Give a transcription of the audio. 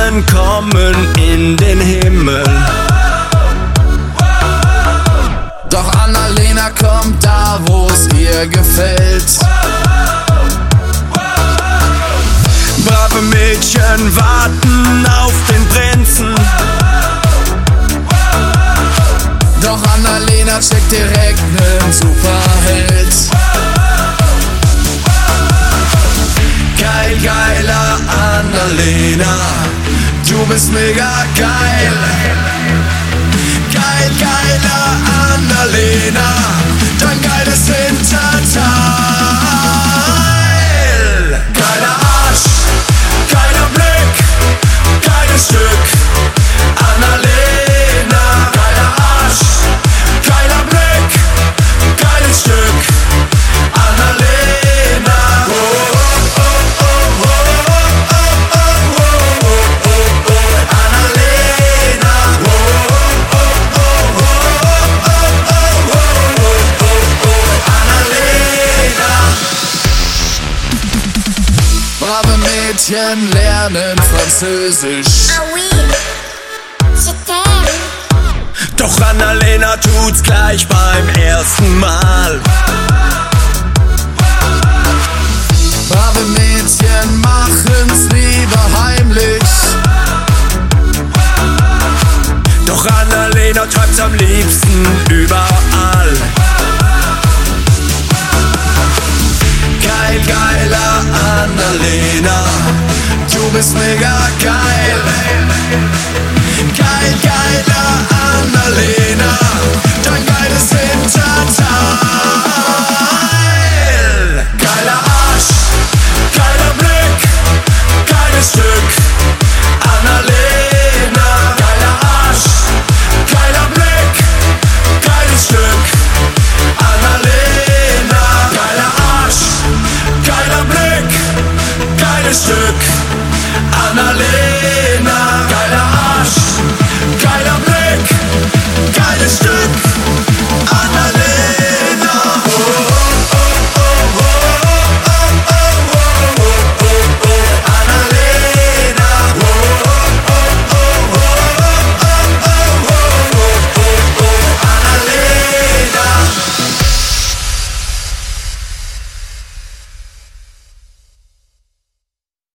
Mädchen kommen in den Himmel. Doch Annalena kommt da, wo's ihr gefällt. Brave Mädchen warten auf den Prinzen. Doch Annalena checkt direkt nen Superheld. Geil, geiler Annalena, du bist mega geil. Geil, geiler Annalena, dein geiles Hinterteil. Geiler Arsch, geiler Blick, geiles Stück. Annalena, geiler Arsch, geiler Blick, geiles Stück. Annalena, oh, oh, oh, oh, oh, oh, oh, oh, oh, oh, oh. Annalena, oh, oh, oh, oh, oh, oh, oh, oh, oh. Annalena. Brave Mädchen lernen Französisch. Ah oui, je t'aime. Doch Annalena tut's gleich beim ersten Mal. Brave Mädchen machen's lieber heimlich. Doch Annalena treibt's am liebsten überall. Geil, geiler Annalena, du bist mega geil. Geil, geiler Annalena, dein geiles Hinterteil. Geiler Arsch, geiler Blick, geiles Stück. Annalena, geiler Arsch, geiler Blick, geiles Stück. Annalena, geiler Arsch, geiler Blick, geiles Stück. Annalena.